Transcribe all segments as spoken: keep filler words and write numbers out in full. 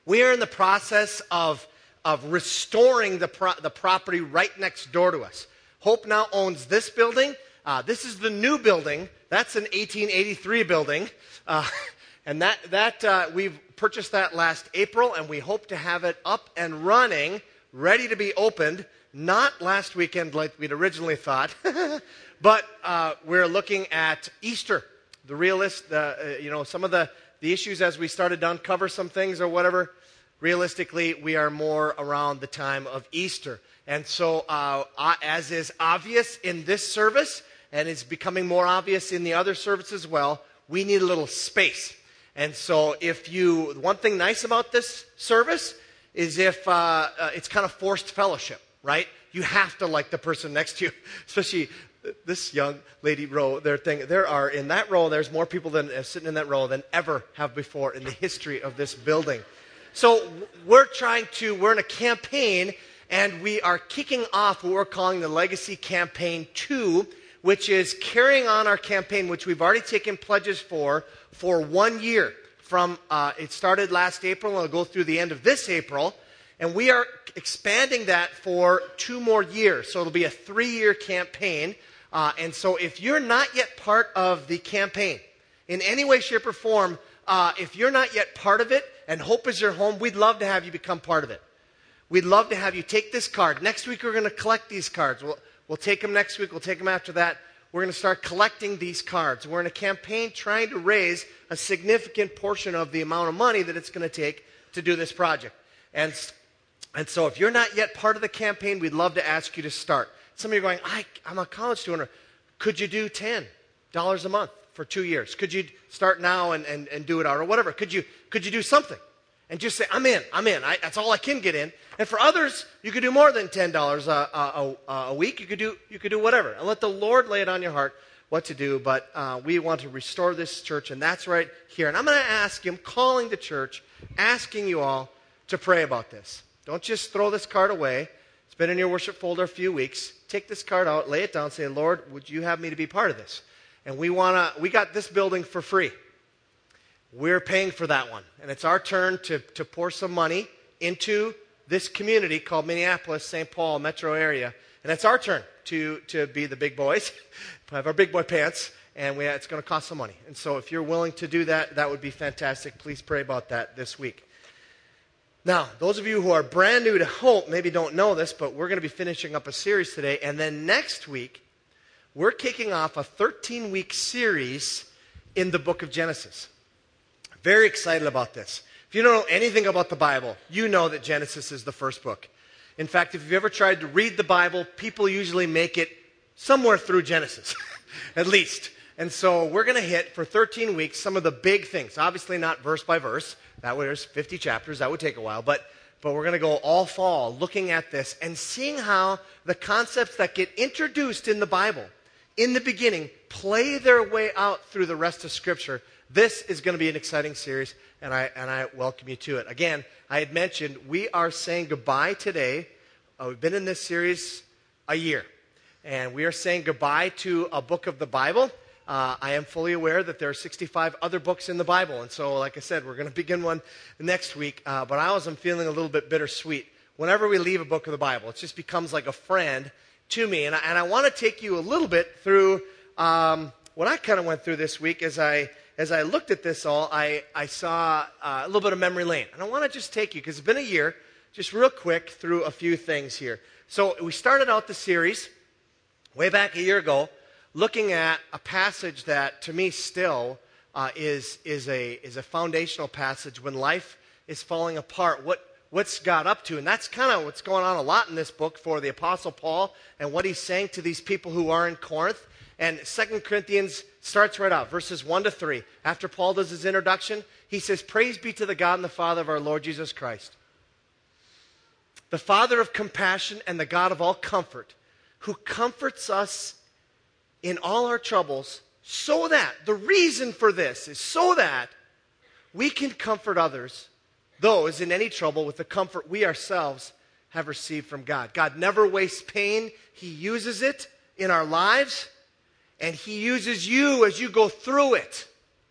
We are in the process of, of restoring the, pro- the property right next door to us. Hope now owns this building. Uh, this is the new building. That's an eighteen eighty-three building. Uh, and that, that uh, we've purchased that last April, and we hope to have it up and running, ready to be opened. Not last weekend like we'd originally thought, but uh, we're looking at Easter. The realist, uh, you know, some of the, the issues as we started to uncover some things or whatever, realistically, we are more around the time of Easter. And so, uh, as is obvious in this service, and it's becoming more obvious in the other service as well, we need a little space. And so if you, one thing nice about this service is if uh, uh, it's kind of forced fellowship, right? You have to like the person next to you, especially this young lady row, their thing. There are, in that row, there's more people than uh, sitting in that row than ever have before in the history of this building. So we're trying to, we're in a campaign, and we are kicking off what we're calling the Legacy Campaign two, which is carrying on our campaign, which we've already taken pledges for, for one year. From uh, it started last April, and it'll go through the end of this April. And we are expanding that for two more years. So it'll be a three-year campaign. Uh, and so if you're not yet part of the campaign, in any way, shape, or form, uh, if you're not yet part of it, and Hope is your home, we'd love to have you become part of it. We'd love to have you take this card. Next week, we're going to collect these cards. We'll, we'll take them next week. We'll take them after that. We're going to start collecting these cards. We're in a campaign trying to raise a significant portion of the amount of money that it's going to take to do this project. And, and so if you're not yet part of the campaign, we'd love to ask you to start. Some of you are going, I, I'm a college student. Could you do ten dollars a month for two years? Could you start now and, and, and do it out or whatever? Could you, could you do something? And just say, I'm in, I'm in. I, that's all I can get in. And for others, you could do more than ten dollars a, a, a, a week. You could do you could do whatever. And let the Lord lay it on your heart what to do. But uh, we want to restore this church, and that's right here. And I'm going to ask you, I'm calling the church, asking you all to pray about this. Don't just throw this card away. It's been in your worship folder a few weeks. Take this card out, lay it down, say, Lord, would you have me to be part of this? And we want to. We got this building for free. We're paying for that one. And it's our turn to, to pour some money into this community called Minneapolis, Saint Paul metro area. And it's our turn to, to be the big boys, have our big boy pants, and we, it's going to cost some money. And so if you're willing to do that, that would be fantastic. Please pray about that this week. Now, those of you who are brand new to Hope maybe don't know this, but we're going to be finishing up a series today. And then next week, we're kicking off a thirteen-week series in the book of Genesis. Very excited about this. If you don't know anything about the Bible, you know that Genesis is the first book. In fact, if you've ever tried to read the Bible, people usually make it somewhere through Genesis, at least. And so we're going to hit, for thirteen weeks, some of the big things. Obviously not verse by verse. That way there's fifty chapters. That would take a while. But, but we're going to go all fall looking at this and seeing how the concepts that get introduced in the Bible in the beginning play their way out through the rest of Scripture. This is going to be an exciting series, and I and I welcome you to it. Again, I had mentioned we are saying goodbye today. Uh, we've been in this series a year, and we are saying goodbye to a book of the Bible. Uh, I am fully aware that there are sixty-five other books in the Bible, and so, like I said, we're going to begin one next week. Uh, but I always am feeling a little bit bittersweet. Whenever we leave a book of the Bible, it just becomes like a friend to me, and I, and I want to take you a little bit through um, what I kind of went through this week as I. As I looked at this all, I, I saw uh, a little bit of memory lane. And I want to just take you, because it's been a year, just real quick through a few things here. So we started out the series way back a year ago looking at a passage that to me still uh, is, is, a, is a foundational passage when life is falling apart. What, what's God up to? And that's kind of what's going on a lot in this book for the Apostle Paul and what he's saying to these people who are in Corinth. And Second Corinthians starts right out, verses one to three. After Paul does his introduction, he says, Praise be to the God and the Father of our Lord Jesus Christ, the Father of compassion and the God of all comfort, who comforts us in all our troubles, so that, the reason for this is so that we can comfort others, those in any trouble, with the comfort we ourselves have received from God. God never wastes pain. He uses it in our lives. And he uses you as you go through it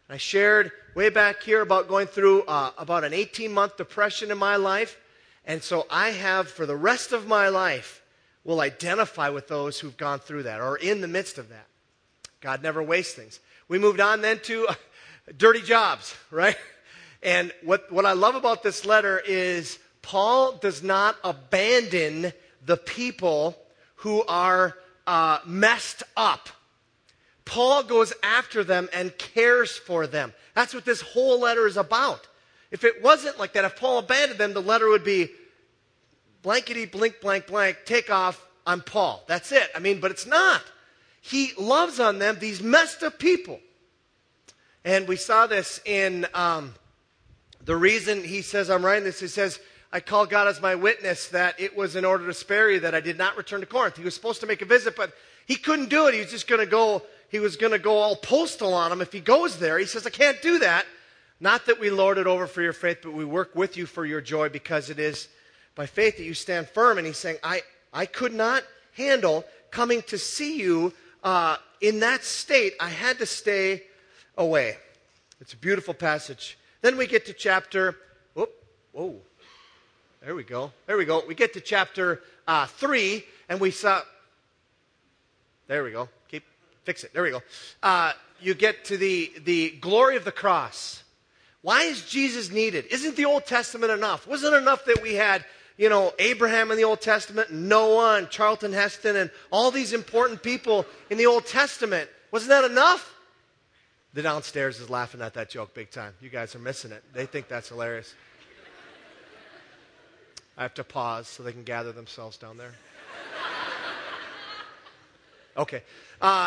I shared way back here about going through uh, about an eighteen-month depression in my life. And so I have, for the rest of my life, will identify with those who've gone through that or in the midst of that. God never wastes things. We moved on then to uh, dirty jobs, right? And what, what I love about this letter is Paul does not abandon the people who are uh, messed up. Paul goes after them and cares for them. That's what this whole letter is about. If it wasn't like that, if Paul abandoned them, the letter would be blankety, blink, blank, blank, take off, I'm Paul. That's it. I mean, but it's not. He loves on them, these messed up people. And we saw this in um, the reason he says, I'm writing this, he says, I call God as my witness that it was in order to spare you that I did not return to Corinth. He was supposed to make a visit, but he couldn't do it. He was just going to go, he was going to go all postal on him if he goes there. He says, I can't do that. Not that we lord it over for your faith, but we work with you for your joy because it is by faith that you stand firm. And he's saying, I, I could not handle coming to see you uh, in that state. I had to stay away. It's a beautiful passage. Then we get to chapter, whoop, whoa, there we go. There we go. We get to chapter uh, three, and we saw, there we go. Keep, fix it. There we go. Uh, you get to the, the glory of the cross. Why is Jesus needed? Isn't the Old Testament enough? Wasn't it enough that we had, you know, Abraham in the Old Testament, and Noah and Charlton Heston and all these important people in the Old Testament? Wasn't that enough? The downstairs is laughing at that joke big time. You guys are missing it. They think that's hilarious. I have to pause so they can gather themselves down there. Okay. Uh,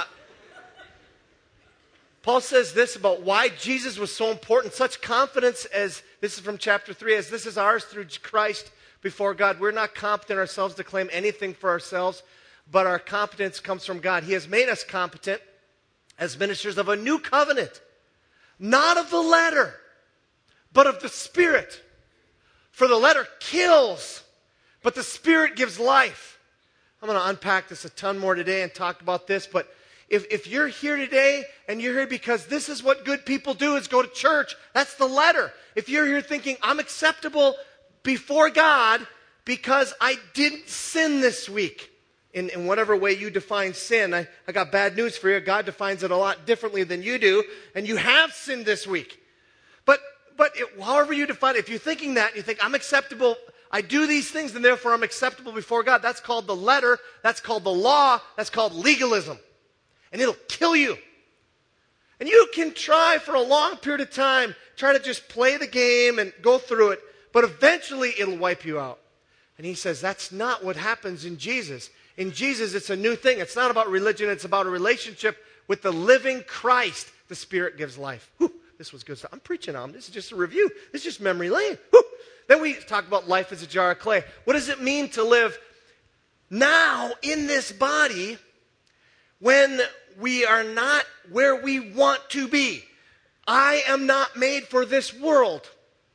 Paul says this about why Jesus was so important. Such confidence as, this is from chapter three, as this is ours through Christ before God. We're not competent ourselves to claim anything for ourselves, but our competence comes from God. He has made us competent as ministers of a new covenant, not of the letter, but of the Spirit. For the letter kills, but the Spirit gives life. I'm going to unpack this a ton more today and talk about this, but if, if you're here today and you're here because this is what good people do is go to church, that's the letter. If you're here thinking, I'm acceptable before God because I didn't sin this week, in, in whatever way you define sin, I, I got bad news for you. God defines it a lot differently than you do, and you have sinned this week. But But it, however you define it, if you're thinking that, and you think, I'm acceptable, I do these things, and therefore I'm acceptable before God, that's called the letter, that's called the law, that's called legalism. And it'll kill you. And you can try for a long period of time, try to just play the game and go through it, but eventually it'll wipe you out. And he says, that's not what happens in Jesus. In Jesus, it's a new thing. It's not about religion, it's about a relationship with the living Christ. The Spirit gives life. Whew. This was good stuff. I'm preaching on. This is just a review. This is just memory lane. Woo! Then we talk about life as a jar of clay. What does it mean to live now in this body when we are not where we want to be? I am not made for this world.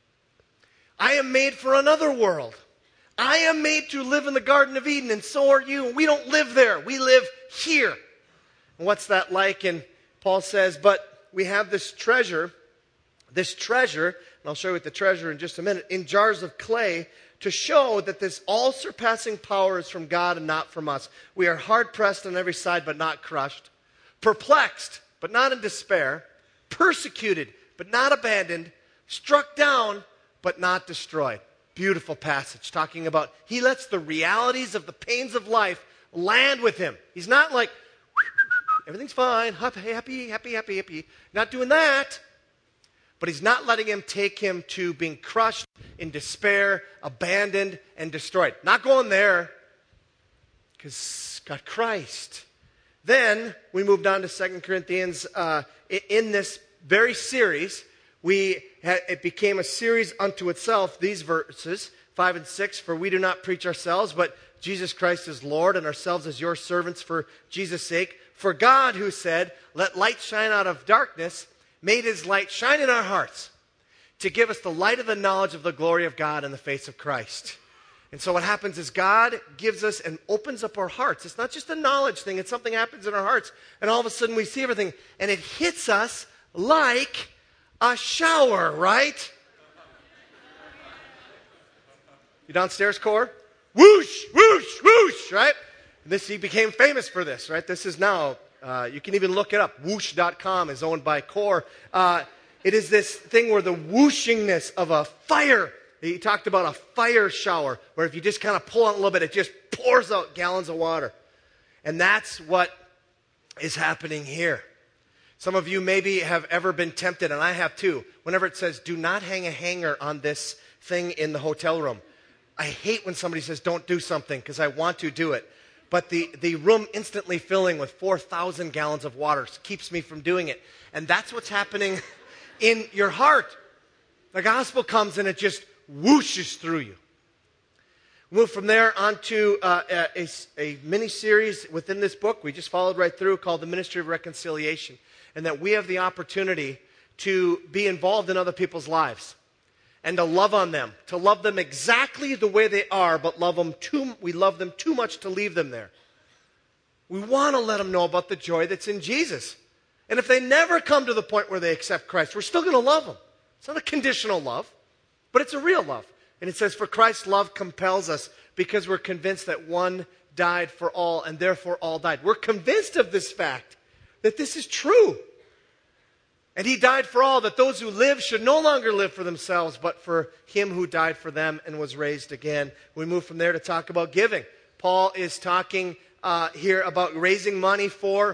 I am made for another world. I am made to live in the Garden of Eden, and so are you. We don't live there. We live here. And what's that like? And Paul says, but we have this treasure, this treasure, and I'll show you what the treasure in just a minute, in jars of clay to show that this all-surpassing power is from God and not from us. We are hard-pressed on every side but not crushed, perplexed but not in despair, persecuted but not abandoned, struck down but not destroyed. Beautiful passage talking about he lets the realities of the pains of life land with him. He's not like, everything's fine, happy, happy, happy, happy, happy. Not doing that. But he's not letting him take him to being crushed in despair, abandoned, and destroyed. Not going there, because got Christ. Then we moved on to Second Corinthians. Uh, in this very series, we had, it became a series unto itself, these verses, five and six. For we do not preach ourselves, but Jesus Christ is Lord, and ourselves as your servants for Jesus' sake. For God, who said, let light shine out of darkness, made his light shine in our hearts to give us the light of the knowledge of the glory of God in the face of Christ. And so what happens is God gives us and opens up our hearts. It's not just a knowledge thing. It's something happens in our hearts. And all of a sudden we see everything. And it hits us like a shower, right? You downstairs, Core? Whoosh, whoosh, whoosh, right? This, he became famous for this, right? This is now, uh, you can even look it up. Whoosh dot com is owned by Core. Uh, it is this thing where the whooshingness of a fire, he talked about a fire shower, where if you just kind of pull on a little bit, it just pours out gallons of water. And that's what is happening here. Some of you maybe have ever been tempted, and I have too, whenever it says, do not hang a hanger on this thing in the hotel room. I hate when somebody says, don't do something, because I want to do it. But the, the room instantly filling with four thousand gallons of water keeps me from doing it. And that's what's happening in your heart. The gospel comes and it just whooshes through you. Move from there on to uh, a, a mini-series within this book we just followed right through called The Ministry of Reconciliation. And that we have the opportunity to be involved in other people's lives. And to love on them, to love them exactly the way they are, but love them too, we love them too much to leave them there. We want to let them know about the joy that's in Jesus. And if they never come to the point where they accept Christ, we're still going to love them. It's not a conditional love, but it's a real love. And it says, for Christ's love compels us because we're convinced that one died for all and therefore all died. We're convinced of this fact, that this is true. And he died for all, that those who live should no longer live for themselves, but for him who died for them and was raised again. We move from there to talk about giving. Paul is talking uh, here about raising money for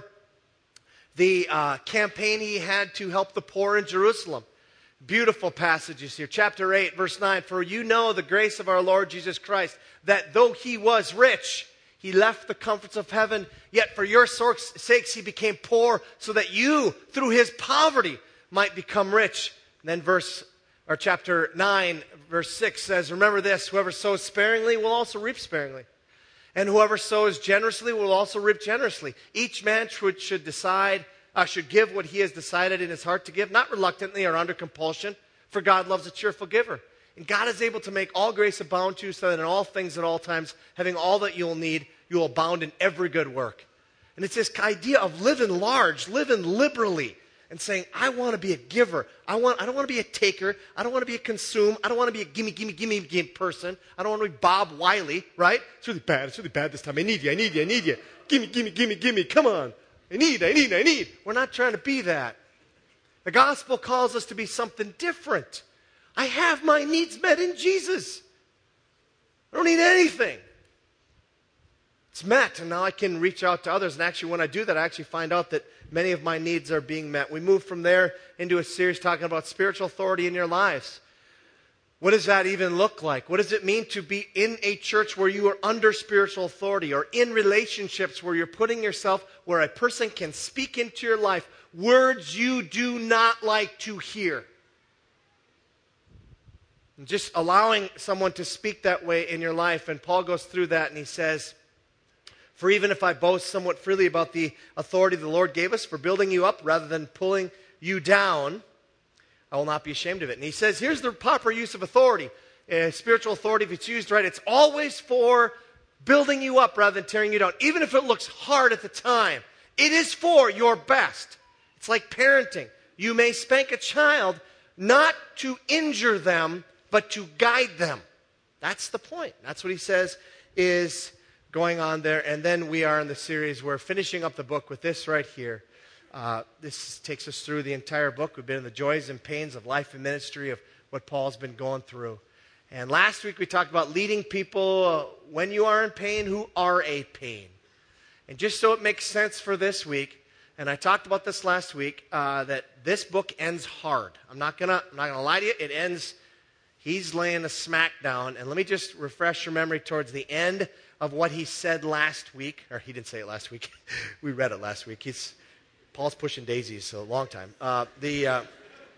the uh, campaign he had to help the poor in Jerusalem. Beautiful passages here. Chapter eight, verse nine. For you know the grace of our Lord Jesus Christ, that though he was rich, he left the comforts of heaven, yet for your sakes he became poor, so that you, through his poverty, might become rich. And then verse, or chapter nine, verse six says, remember this, whoever sows sparingly will also reap sparingly. And whoever sows generously will also reap generously. Each man should, should decide, uh, should give what he has decided in his heart to give, not reluctantly or under compulsion, for God loves a cheerful giver. And God is able to make all grace abound to you, so that in all things at all times, having all that you will need, you will abound in every good work. And it's this idea of living large, living liberally, and saying, I want to be a giver. I want. I don't want to be a taker. I don't want to be a consume. I don't want to be a gimme, gimme, gimme, gimme person. I don't want to be Bob Wiley, right? It's really bad. It's really bad this time. I need you. I need you. I need you. Gimme, gimme, gimme, gimme. Come on. I need, I need, I need. We're not trying to be that. The gospel calls us to be something different. I have my needs met in Jesus. I don't need anything. It's met, and now I can reach out to others. And actually, when I do that, I actually find out that many of my needs are being met. We move from there into a series talking about spiritual authority in your lives. What does that even look like? What does it mean to be in a church where you are under spiritual authority, or in relationships where you're putting yourself where a person can speak into your life words you do not like to hear? And just allowing someone to speak that way in your life. And Paul goes through that and he says, for even if I boast somewhat freely about the authority the Lord gave us for building you up rather than pulling you down, I will not be ashamed of it. And he says, here's the proper use of authority. Uh, spiritual authority, if it's used right, it's always for building you up rather than tearing you down. Even if it looks hard at the time, it is for your best. It's like parenting. You may spank a child not to injure them, but to guide them. That's the point. That's what he says is going on there. And then we are in the series, we're finishing up the book with this right here. Uh, this takes us through the entire book. We've been in the joys and pains of life and ministry of what Paul's been going through. And last week we talked about leading people uh, when you are in pain who are a pain. And just so it makes sense for this week, and I talked about this last week, uh, that this book ends hard. I'm not gonna, I'm not gonna lie to you. It ends, he's laying a smack down. And let me just refresh your memory towards the end of what he said last week. Or he didn't say it last week. We read it last week. He's Paul's pushing daisies, so a long time. Uh, the uh,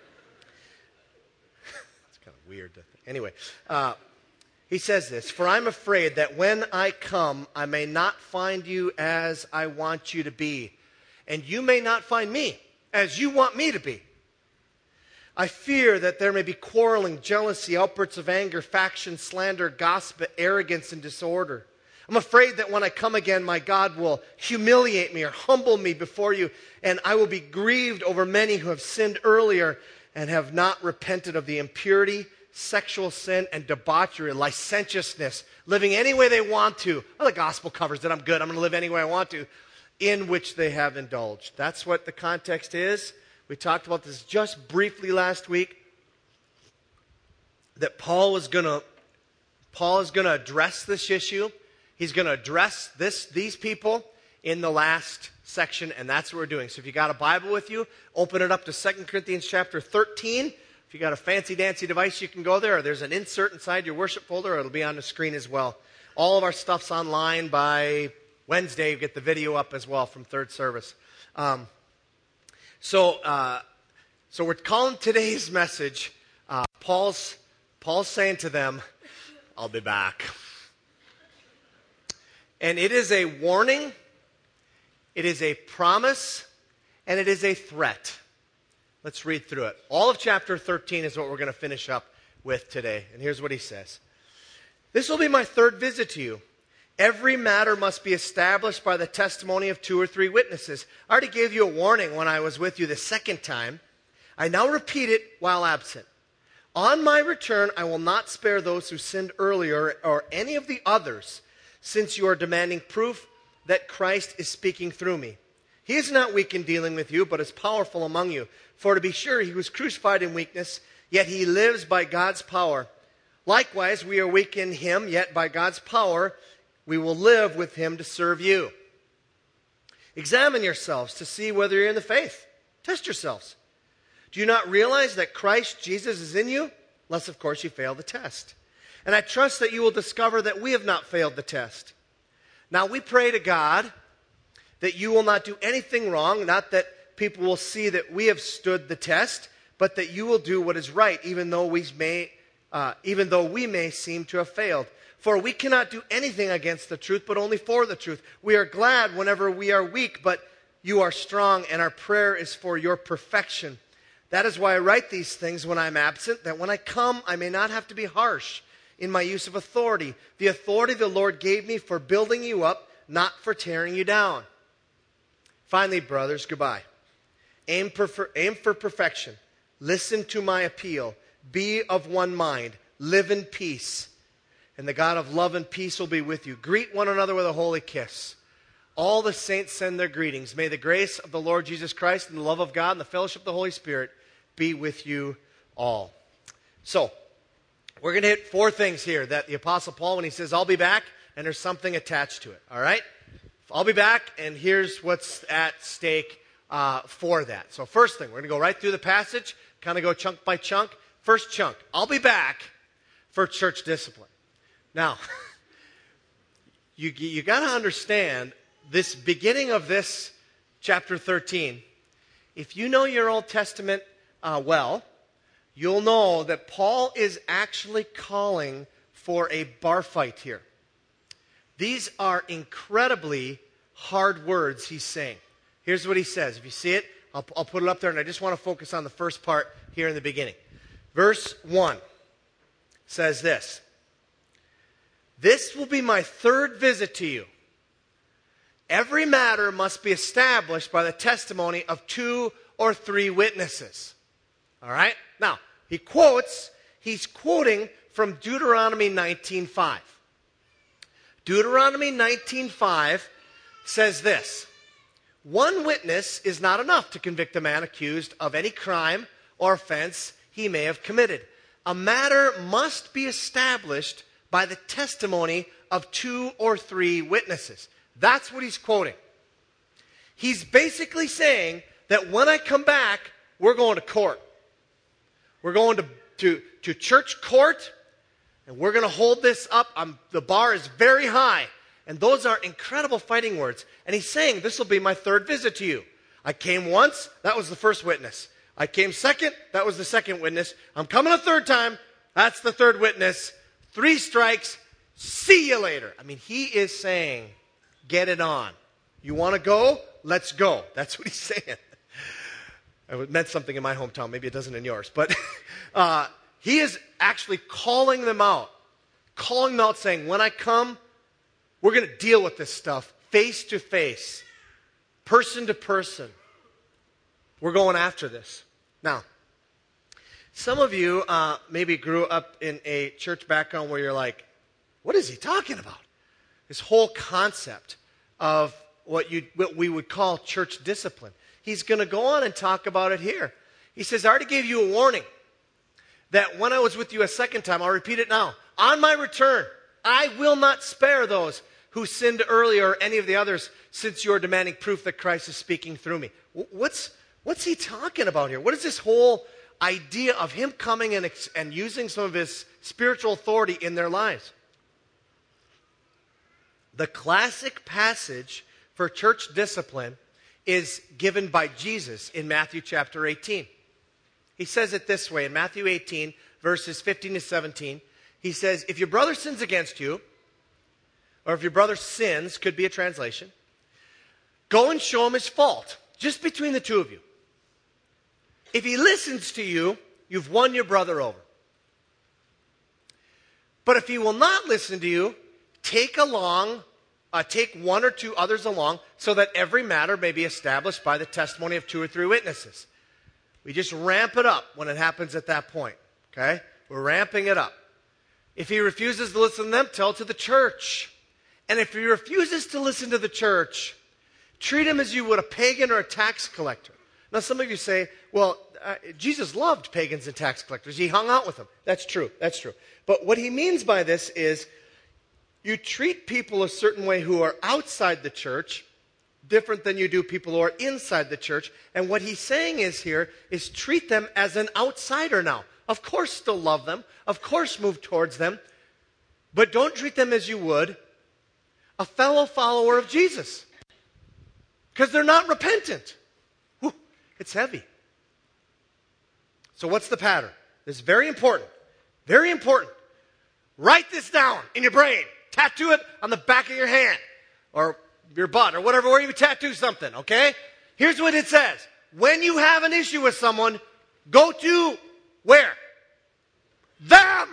it's kind of weird. To think. Anyway, uh, he says this, for I'm afraid that when I come, I may not find you as I want you to be, and you may not find me as you want me to be. I fear that there may be quarreling, jealousy, outbursts of anger, faction, slander, gossip, arrogance, and disorder. I'm afraid that when I come again, my God will humiliate me or humble me before you, and I will be grieved over many who have sinned earlier and have not repented of the impurity, sexual sin, and debauchery, licentiousness, living any way they want to. Well, the gospel covers it. I'm good. I'm going to live any way I want to, in which they have indulged. That's what the context is. We talked about this just briefly last week, that Paul was going to Paul is going to address this issue. He's going to address this these people in the last section, and that's what we're doing. So if you got a Bible with you, open it up to Second Corinthians chapter thirteen. If you got a fancy-dancy device, you can go there, or there's an insert inside your worship folder, or it'll be on the screen as well. All of our stuff's online. By Wednesday, you get the video up as well from third service. Um, so, uh, so we're calling today's message, uh, Paul's, Paul's saying to them, I'll be back. And it is a warning, it is a promise, and it is a threat. Let's read through it. All of chapter thirteen is what we're going to finish up with today. And here's what he says. This will be my third visit to you. Every matter must be established by the testimony of two or three witnesses. I already gave you a warning when I was with you the second time. I now repeat it while absent. On my return, I will not spare those who sinned earlier or any of the others, since you are demanding proof that Christ is speaking through me. He is not weak in dealing with you, but is powerful among you. For to be sure, he was crucified in weakness, yet he lives by God's power. Likewise, we are weak in him, yet by God's power we will live with him to serve you. Examine yourselves to see whether you're in the faith. Test yourselves. Do you not realize that Christ Jesus is in you? Unless, of course, you fail the test. And I trust that you will discover that we have not failed the test. Now we pray to God that you will not do anything wrong, not that people will see that we have stood the test, but that you will do what is right, even though we may, uh, even though we may seem to have failed. For we cannot do anything against the truth, but only for the truth. We are glad whenever we are weak, but you are strong, and our prayer is for your perfection. That is why I write these things when I'm absent, that when I come, I may not have to be harsh in my use of authority, the authority the Lord gave me for building you up, not for tearing you down. Finally, brothers, goodbye. Aim for, aim for perfection. Listen to my appeal. Be of one mind. Live in peace. And the God of love and peace will be with you. Greet one another with a holy kiss. All the saints send their greetings. May the grace of the Lord Jesus Christ and the love of God and the fellowship of the Holy Spirit be with you all. So, we're going to hit four things here that the Apostle Paul, when he says, I'll be back, and there's something attached to it. All right? I'll be back, and here's what's at stake uh, for that. So first thing, we're going to go right through the passage, kind of go chunk by chunk. First chunk, I'll be back for church discipline. Now, you, you got to understand this beginning of this chapter thirteen. If you know your Old Testament uh, well, you'll know that Paul is actually calling for a bar fight here. These are incredibly hard words he's saying. Here's what he says. If you see it, I'll, I'll put it up there, and I just want to focus on the first part here in the beginning. Verse one says this. This will be my third visit to you. Every matter must be established by the testimony of two or three witnesses. All right? Now, he quotes, he's quoting from Deuteronomy nineteen five. Deuteronomy nineteen five says this. One witness is not enough to convict a man accused of any crime or offense he may have committed. A matter must be established by the testimony of two or three witnesses. That's what he's quoting. He's basically saying that when I come back, we're going to court. We're going to, to, to church court, and we're going to hold this up. Um, the bar is very high. And those are incredible fighting words. And he's saying, this will be my third visit to you. I came once, that was the first witness. I came second, that was the second witness. I'm coming a third time, that's the third witness. Three strikes, see you later. I mean, he is saying, get it on. You want to go? Let's go. That's what he's saying. It meant something in my hometown. Maybe it doesn't in yours. But uh, he is actually calling them out. Calling them out saying, when I come, we're going to deal with this stuff face to face, person to person. We're going after this. Now, Some of you uh, maybe grew up in a church background where you're like, what is he talking about? This whole concept of what, you, what we would call church discipline. He's going to go on and talk about it here. He says, I already gave you a warning that when I was with you a second time, I'll repeat it now. On my return, I will not spare those who sinned earlier or any of the others, since you are demanding proof that Christ is speaking through me. What's, what's he talking about here? What is this whole idea of him coming and, and using some of his spiritual authority in their lives? The classic passage for church discipline is given by Jesus in Matthew chapter eighteen. He says it this way in Matthew eighteen, verses fifteen to seventeen. He says, if your brother sins against you, or if your brother sins, could be a translation, go and show him his fault, just between the two of you. If he listens to you, you've won your brother over. But if he will not listen to you, take along, uh, take one or two others along, so that every matter may be established by the testimony of two or three witnesses. We just ramp it up when it happens at that point, okay? We're ramping it up. If he refuses to listen to them, tell it to the church. And if he refuses to listen to the church, treat him as you would a pagan or a tax collector. Now, some of you say, well, uh, Jesus loved pagans and tax collectors. He hung out with them. That's true. That's true. But what he means by this is you treat people a certain way who are outside the church different than you do people who are inside the church. And what he's saying is here is treat them as an outsider now. Of course, still love them. Of course, move towards them. But don't treat them as you would a fellow follower of Jesus. Because they're not repentant. Whew, it's heavy. So what's the pattern? This is very important. Very important. Write this down in your brain. Tattoo it on the back of your hand. Or your butt. Or whatever, where you tattoo something. Okay? Here's what it says. When you have an issue with someone, go to where? Them.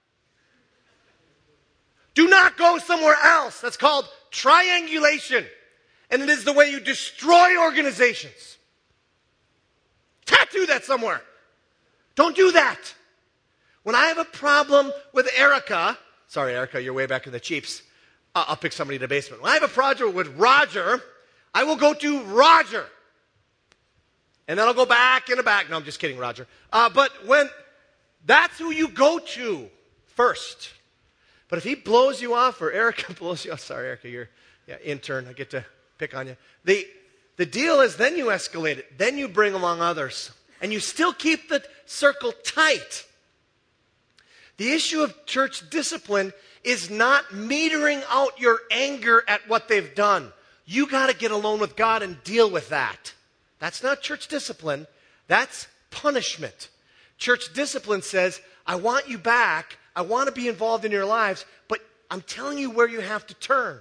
Do not go somewhere else. That's called triangulation. And it is the way you destroy organizations. Tattoo that somewhere. Don't do that. When I have a problem with Erica, sorry Erica, you're way back in the Chiefs. Uh, I'll pick somebody in the basement. When I have a project with Roger, I will go to Roger. And then I'll go back in the back. No, I'm just kidding, Roger. Uh, but when, that's who you go to first. But if he blows you off, or Erica blows you off, sorry, Erica, you're yeah, intern, I get to pick on you. The, the deal is then you escalate it. Then you bring along others. And you still keep the circle tight. The issue of church discipline is not metering out your anger at what they've done. You got to get alone with God and deal with that. That's not church discipline. That's punishment. Church discipline says, I want you back. I want to be involved in your lives, but I'm telling you where you have to turn.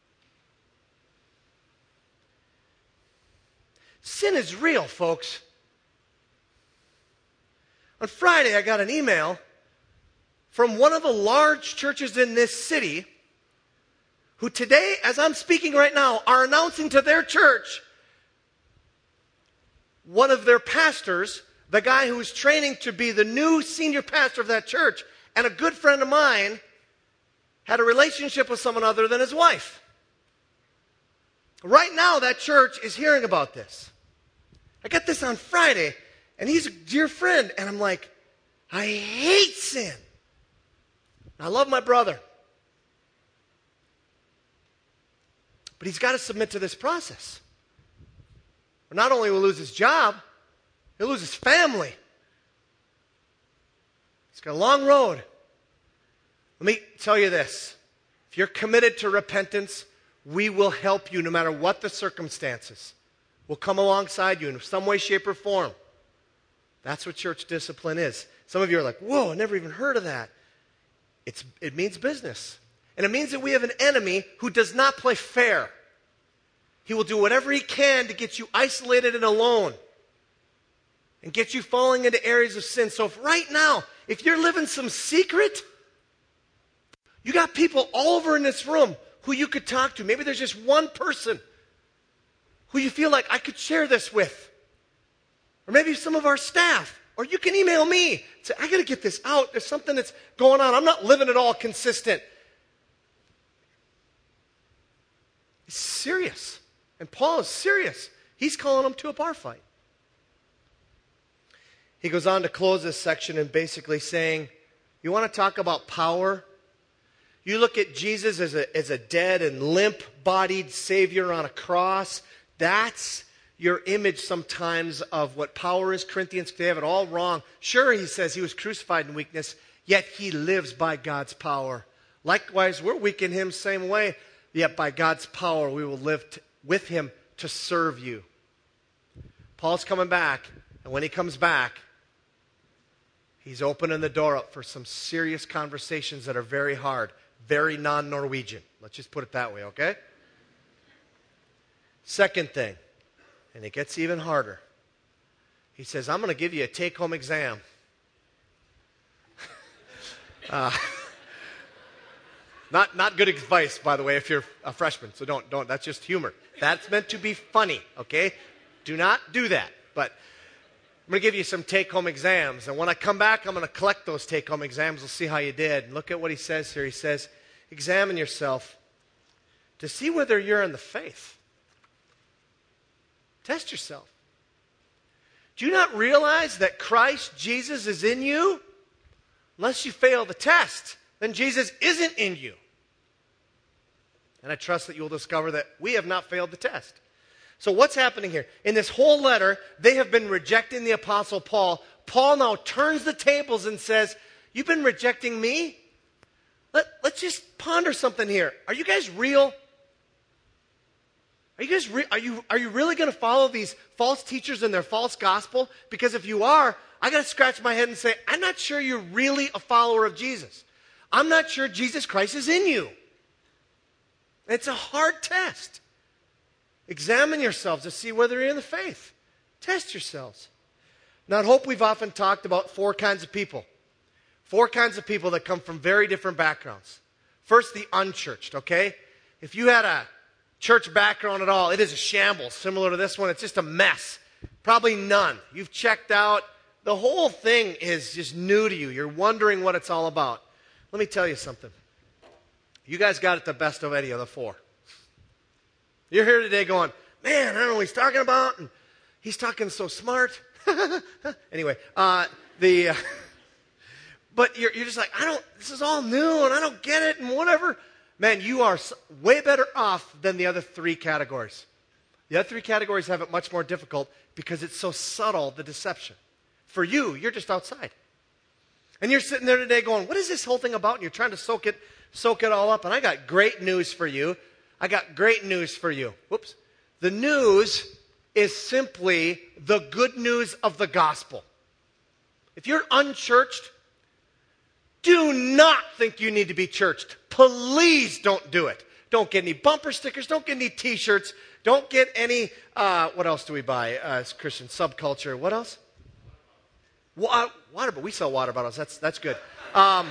Sin is real, folks. On Friday, I got an email from one of the large churches in this city who today, as I'm speaking right now, are announcing to their church one of their pastors, the guy who is training to be the new senior pastor of that church, and a good friend of mine had a relationship with someone other than his wife. Right now, that church is hearing about this. I got this on Friday, and he's a dear friend, and I'm like, I hate sin. I love my brother. But he's got to submit to this process. Not only will he lose his job, he'll lose his family. He's got a long road. Let me tell you this. If you're committed to repentance, we will help you no matter what the circumstances. We'll come alongside you in some way, shape, or form. That's what church discipline is. Some of you are like, whoa, I never even heard of that. It's, it means business. And it means that we have an enemy who does not play fair. He will do whatever he can to get you isolated and alone and get you falling into areas of sin. So if right now, if you're living some secret, you got people all over in this room who you could talk to. Maybe there's just one person who you feel like I could share this with. Or maybe some of our staff. Or you can email me. Say, I got to get this out. There's something that's going on. I'm not living at all consistent. He's serious. And Paul is serious. He's calling them to a bar fight. He goes on to close this section and basically saying, you want to talk about power? You look at Jesus as a, as a dead and limp-bodied Savior on a cross. That's your image sometimes of what power is. Corinthians, they have it all wrong. Sure, he says he was crucified in weakness, yet he lives by God's power. Likewise, we're weak in him same way, yet by God's power we will live to, with him to serve you. Paul's coming back, and when he comes back, he's opening the door up for some serious conversations that are very hard, very non-Norwegian. Let's just put it that way, okay? Second thing, and it gets even harder. He says, I'm going to give you a take-home exam. uh, not, not good advice, by the way, if you're a freshman, so don't, don't. That's just humor. That's meant to be funny, okay? Do not do that. But I'm going to give you some take-home exams. And when I come back, I'm going to collect those take-home exams. We'll see how you did. And look at what he says here. He says, examine yourself to see whether you're in the faith. Test yourself. Do you not realize that Christ Jesus is in you? Unless you fail the test, then Jesus isn't in you. And I trust that you'll discover that we have not failed the test. So what's happening here? In this whole letter, they have been rejecting the Apostle Paul. Paul now turns the tables and says, you've been rejecting me? Let, let's just ponder something here. Are you guys real? Are you guys re- are you are you really going to follow these false teachers and their false gospel? Because if you are, I got to scratch my head and say, I'm not sure you're really a follower of Jesus. I'm not sure Jesus Christ is in you. It's a hard test. Examine yourselves to see whether you're in the faith. Test yourselves. Now, at Hope, we've often talked about four kinds of people. Four kinds of people that come from very different backgrounds. First, the unchurched, okay? If you had a church background at all, it is a shambles. Similar to this one, it's just a mess. Probably none. You've checked out. The whole thing is just new to you. You're wondering what it's all about. Let me tell you something. You guys got it the best of any of the four. You're here today going, man, I don't know what he's talking about, and he's talking so smart. Anyway, uh, the uh, but you're you're just like, I don't. This is all new, and I don't get it, and whatever. Man, you are way better off than the other three categories. The other three categories have it much more difficult because it's so subtle, the deception. For you, you're just outside, and you're sitting there today going, what is this whole thing about? And you're trying to soak it, soak it all up. And I got great news for you. I got great news for you. Whoops. The news is simply the good news of the gospel. If you're unchurched, do not think you need to be churched. Please don't do it. Don't get any bumper stickers. Don't get any T-shirts. Don't get any, uh, what else do we buy uh, as Christian subculture? What else? Wa- water, but we sell water bottles. That's, that's good. Um,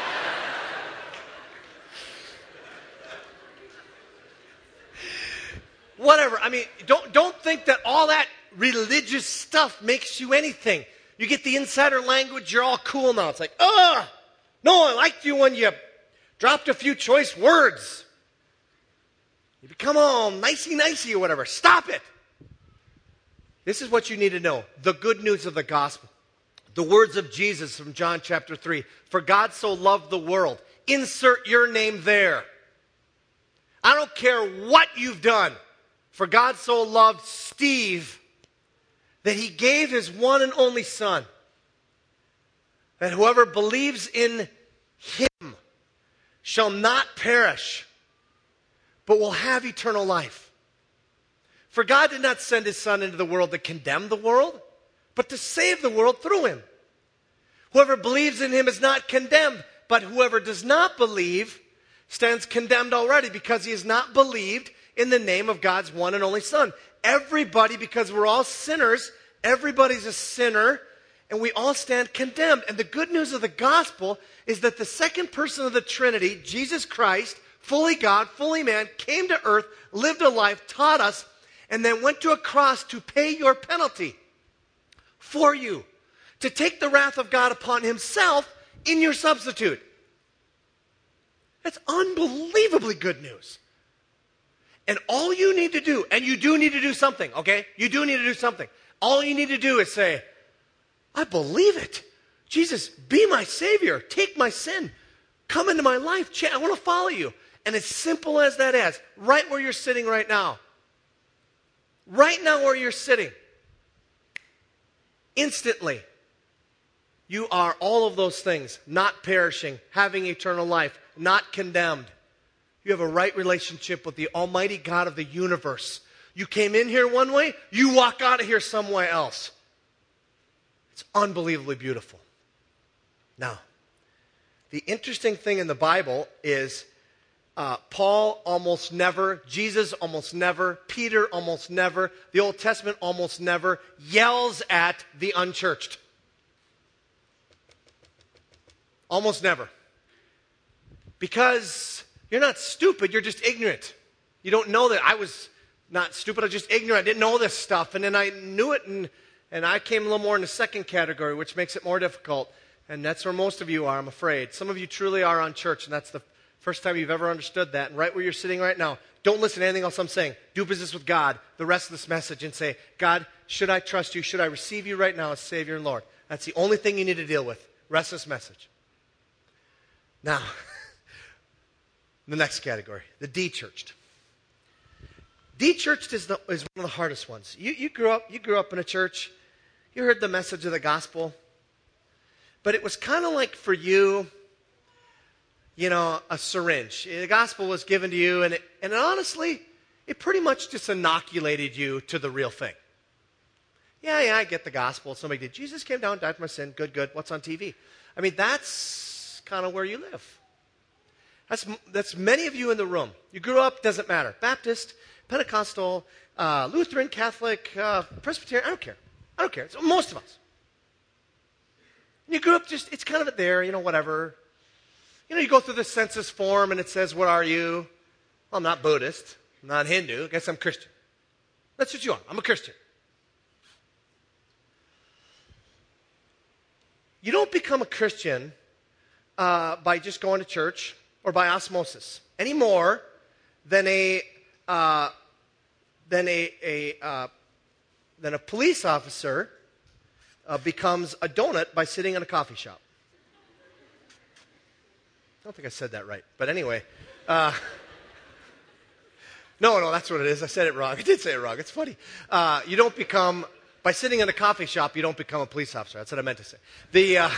Whatever. I mean, don't, don't think that all that religious stuff makes you anything. You get the insider language, you're all cool now. It's like, ugh, no, I liked you when you dropped a few choice words. You become all nicey-nicey or whatever. Stop it. This is what you need to know. The good news of the gospel. The words of Jesus from John chapter three. For God so loved the world. Insert your name there. I don't care what you've done. For God so loved Steve that he gave his one and only son. That whoever believes in him shall not perish, but will have eternal life. For God did not send his son into the world to condemn the world, but to save the world through him. Whoever believes in him is not condemned, but whoever does not believe stands condemned already because he has not believed in the name of God's one and only Son. Everybody, because we're all sinners, everybody's a sinner, and we all stand condemned. And the good news of the gospel is that the second person of the Trinity, Jesus Christ, fully God, fully man, came to earth, lived a life, taught us, and then went to a cross to pay your penalty for you, to take the wrath of God upon himself in your substitute. That's unbelievably good news. And all you need to do, and you do need to do something, okay? You do need to do something. All you need to do is say, I believe it. Jesus, be my Savior. Take my sin. Come into my life. I want to follow you. And as simple as that is, right where you're sitting right now, right now where you're sitting, instantly, you are all of those things, not perishing, having eternal life, not condemned. You have a right relationship with the Almighty God of the universe. You came in here one way, you walk out of here somewhere else. It's unbelievably beautiful. Now, the interesting thing in the Bible is uh, Paul almost never, Jesus almost never, Peter almost never, the Old Testament almost never yells at the unchurched. Almost never. Because you're not stupid, you're just ignorant. You don't know that. I was not stupid, I was just ignorant. I didn't know this stuff. And then I knew it, and, and I came a little more in the second category, which makes it more difficult. And that's where most of you are, I'm afraid. Some of you truly are on church, and that's the first time you've ever understood that. And right where you're sitting right now, don't listen to anything else I'm saying. Do business with God the rest of this message and say, God, should I trust you? Should I receive you right now as Savior and Lord? That's the only thing you need to deal with. Rest of this message. Now, the next category, the de-churched. De-churched is, the, is one of the hardest ones. You, you, grew up, you grew up in a church. You heard the message of the gospel. But it was kind of like for you, you know, a syringe. The gospel was given to you, and, it, and honestly, it pretty much just inoculated you to the real thing. Yeah, yeah, I get the gospel. Somebody did. Jesus came down, died for my sin. Good, good. What's on T V? I mean, that's kind of where you live. That's, that's many of you in the room. You grew up, doesn't matter. Baptist, Pentecostal, uh, Lutheran, Catholic, uh, Presbyterian, I don't care. I don't care. It's most of us. You grew up just, it's kind of there, you know, whatever. You know, you go through the census form and it says, what are you? Well, I'm not Buddhist. I'm not Hindu. I guess I'm Christian. That's what you are. I'm a Christian. You don't become a Christian uh, by just going to church or by osmosis any more than a uh, than a, a uh, than a police officer uh, becomes a donut by sitting in a coffee shop. I don't think I said that right, but anyway, uh, no, no, that's what it is. I said it wrong. I did say it wrong. It's funny. Uh, you don't become by sitting in a coffee shop. You don't become a police officer. That's what I meant to say. The uh,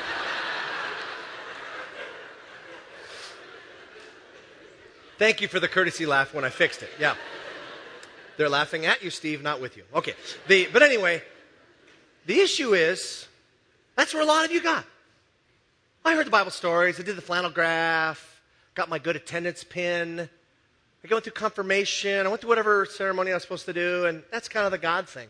Thank you for the courtesy laugh when I fixed it. Yeah. They're laughing at you, Steve, not with you. Okay. The, but anyway, the issue is, that's where a lot of you got. I heard the Bible stories. I did the flannel graph, got my good attendance pin. I went through confirmation. I went through whatever ceremony I was supposed to do, and that's kind of the God thing.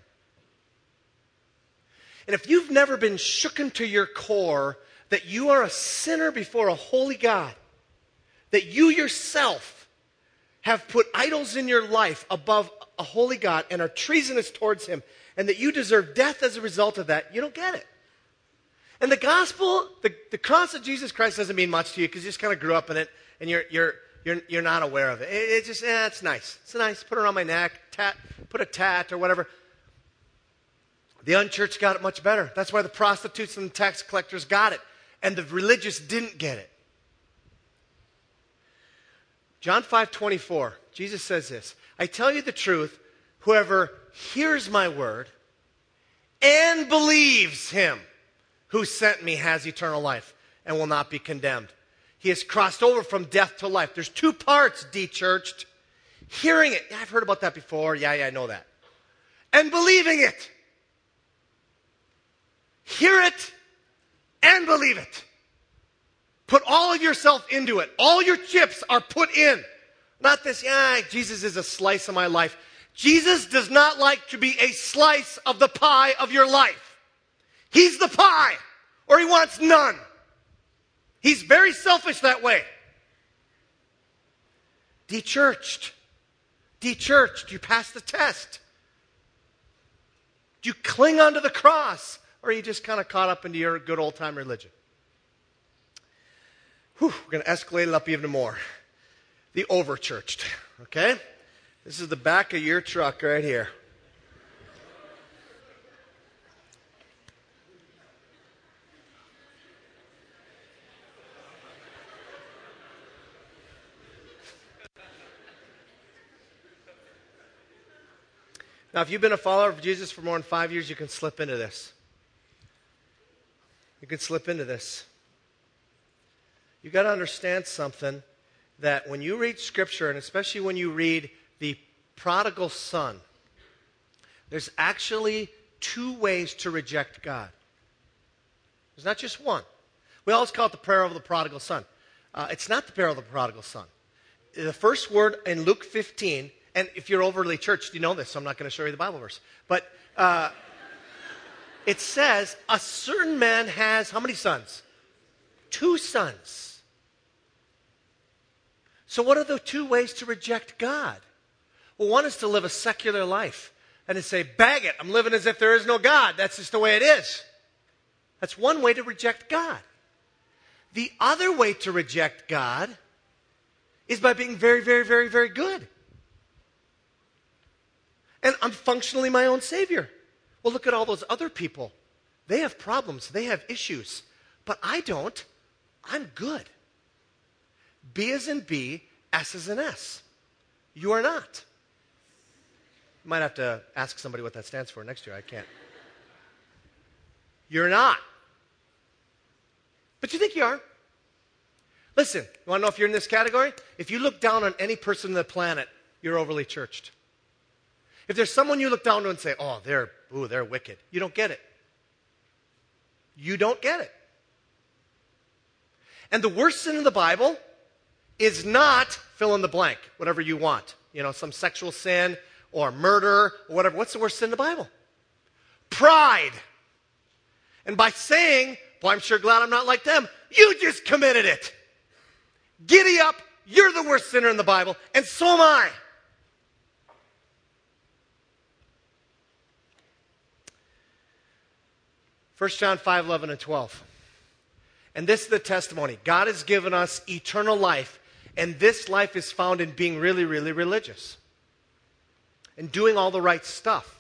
And if you've never been shooken to your core that you are a sinner before a holy God, that you yourself have put idols in your life above a holy God and are treasonous towards him, and that you deserve death as a result of that, you don't get it. And the gospel, the, the cross of Jesus Christ doesn't mean much to you because you just kind of grew up in it and you're you're you're you're not aware of it. It, it just, eh, it's nice. It's nice. Put it around my neck, tat, put a tat or whatever. The unchurched got it much better. That's why the prostitutes and the tax collectors got it, and the religious didn't get it. John five twenty-four, Jesus says this, I tell you the truth, whoever hears my word and believes him who sent me has eternal life and will not be condemned. He has crossed over from death to life. There's two parts, de-churched. Hearing it, yeah, I've heard about that before. Yeah, yeah, I know that. And believing it. Hear it and believe it. Put all of yourself into it. All your chips are put in. Not this, yeah, Jesus is a slice of my life. Jesus does not like to be a slice of the pie of your life. He's the pie, or he wants none. He's very selfish that way. De-churched. De-churched. You pass the test. Do you cling onto the cross Or are you just kind of caught up into your good old-time religion? Whew, we're going to escalate it up even more. The over-churched, okay? This is the back of your truck right here. Now, if you've been a follower of Jesus for more than five years, you can slip into this. You can slip into this. You've got to understand something, that when you read Scripture, and especially when you read the prodigal son, there's actually two ways to reject God. There's not just one. We always call it the parable of the prodigal son. Uh, it's not the parable of the prodigal son. The first word in Luke fifteen, and if you're overly churched, you know this, so I'm not going to show you the Bible verse. But uh, it says, a certain man has how many sons? Two sons. So what are the two ways to reject God? Well, one is to live a secular life and to say, bag it, I'm living as if there is no God. That's just the way it is. That's one way to reject God. The other way to reject God is by being very, very, very, very good. And I'm functionally my own savior. Well, look at all those other people. They have problems. They have issues. But I don't. I'm good. B as in B, S as in S. You are not. You might have to ask somebody what that stands for next year. I can't. You're not. But you think you are. Listen, you want to know if you're in this category? If you look down on any person on the planet, you're overly churched. If there's someone you look down to and say, oh, they're, ooh, they're wicked, you don't get it. You don't get it. And the worst sin in the Bible is not fill in the blank, whatever you want. You know, some sexual sin or murder or whatever. What's the worst sin in the Bible? Pride. And by saying, well, I'm sure glad I'm not like them, you just committed it. Giddy up, you're the worst sinner in the Bible, and so am I. First John five, eleven, and twelve. And this is the testimony. God has given us eternal life, and this life is found in being really, really religious. And doing all the right stuff.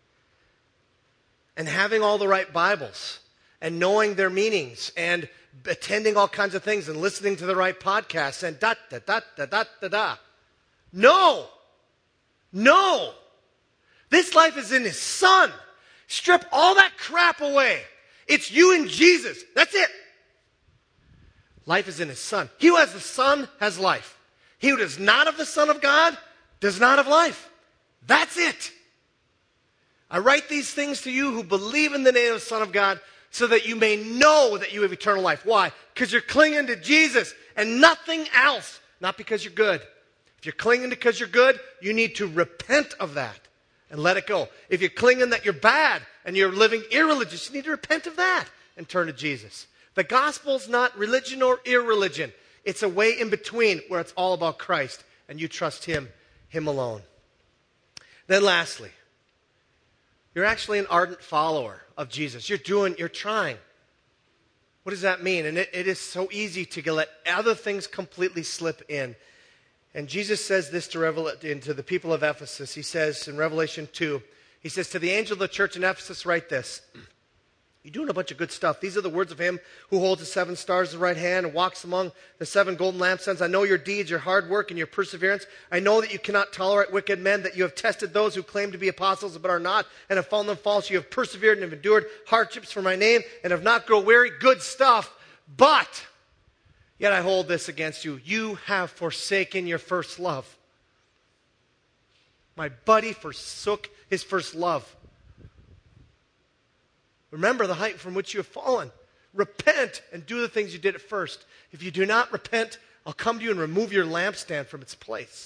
And having all the right Bibles. And knowing their meanings. And attending all kinds of things. And listening to the right podcasts. And da da da da da da da. No. No. This life is in His Son. Strip all that crap away. It's you and Jesus. That's it. Life is in His Son. He who has the Son has life. He who does not have the Son of God does not have life. That's it. I write these things to you who believe in the name of the Son of God so that you may know that you have eternal life. Why? Because you're clinging to Jesus and nothing else. Not because you're good. If you're clinging because you're good, you need to repent of that and let it go. If you're clinging that you're bad and you're living irreligious, you need to repent of that and turn to Jesus. The gospel's not religion or irreligion. It's a way in between where it's all about Christ and you trust Him, Him alone. Then lastly, you're actually an ardent follower of Jesus. You're doing, you're trying. What does that mean? And it, it is so easy to let other things completely slip in. And Jesus says this to, Revel- to the people of Ephesus. He says in Revelation two, He says, to the angel of the church in Ephesus, write this. You're doing a bunch of good stuff. These are the words of Him who holds the seven stars in the right hand and walks among the seven golden lampstands. I know your deeds, your hard work, and your perseverance. I know that you cannot tolerate wicked men, that you have tested those who claim to be apostles but are not, and have found them false. You have persevered and have endured hardships for my name, and have not grown weary. Good stuff. But yet I hold this against you. You have forsaken your first love. My buddy forsook his first love. Remember the height from which you have fallen. Repent and do the things you did at first. If you do not repent, I'll come to you and remove your lampstand from its place.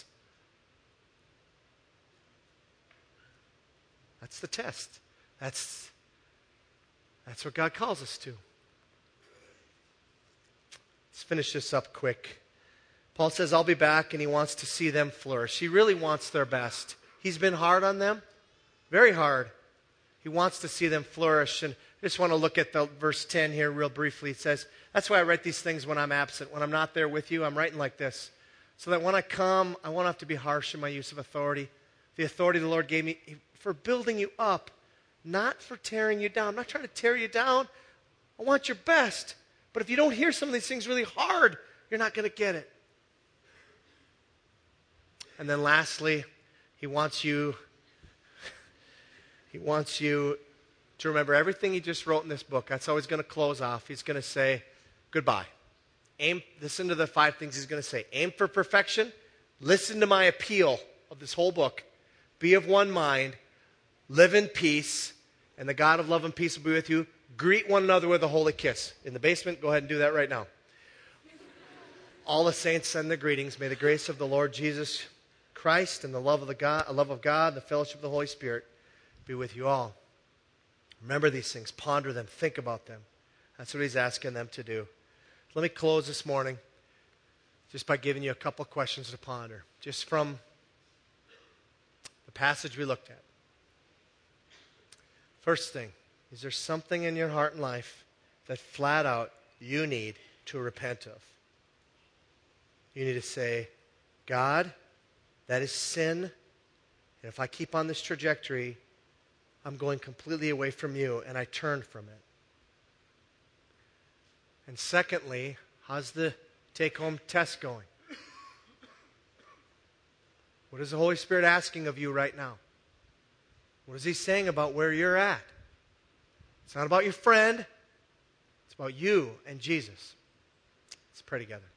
That's the test. That's, that's what God calls us to. Let's finish this up quick. Paul says, I'll be back, and he wants to see them flourish. He really wants their best. He's been hard on them, very hard. He wants to see them flourish. And I just want to look at the verse ten here real briefly. It says, that's why I write these things when I'm absent. When I'm not there with you, I'm writing like this. So that when I come, I won't have to be harsh in my use of authority. The authority the Lord gave me for building you up, not for tearing you down. I'm not trying to tear you down. I want your best. But if you don't hear some of these things really hard, you're not going to get it. And then lastly, he wants you, he wants you to remember everything he just wrote in this book. That's how he's going to close off. He's going to say, goodbye. Aim, listen to the five things he's going to say. Aim for perfection. Listen to my appeal of this whole book. Be of one mind. Live in peace. And the God of love and peace will be with you. Greet one another with a holy kiss. In the basement, go ahead and do that right now. All the saints send their greetings. May the grace of the Lord Jesus Christ and the love of the God, love of God, the fellowship of the Holy Spirit be with you all. Remember these things. Ponder them. Think about them. That's what he's asking them to do. Let me close this morning just by giving you a couple questions to ponder. Just from the passage we looked at. First thing, is there something in your heart and life that flat out you need to repent of? You need to say, God, that is sin. And if I keep on this trajectory, I'm going completely away from you, and I turn from it. And secondly, how's the take-home test going? What is the Holy Spirit asking of you right now? What is he saying about where you're at? It's not about your friend. It's about you and Jesus. Let's pray together.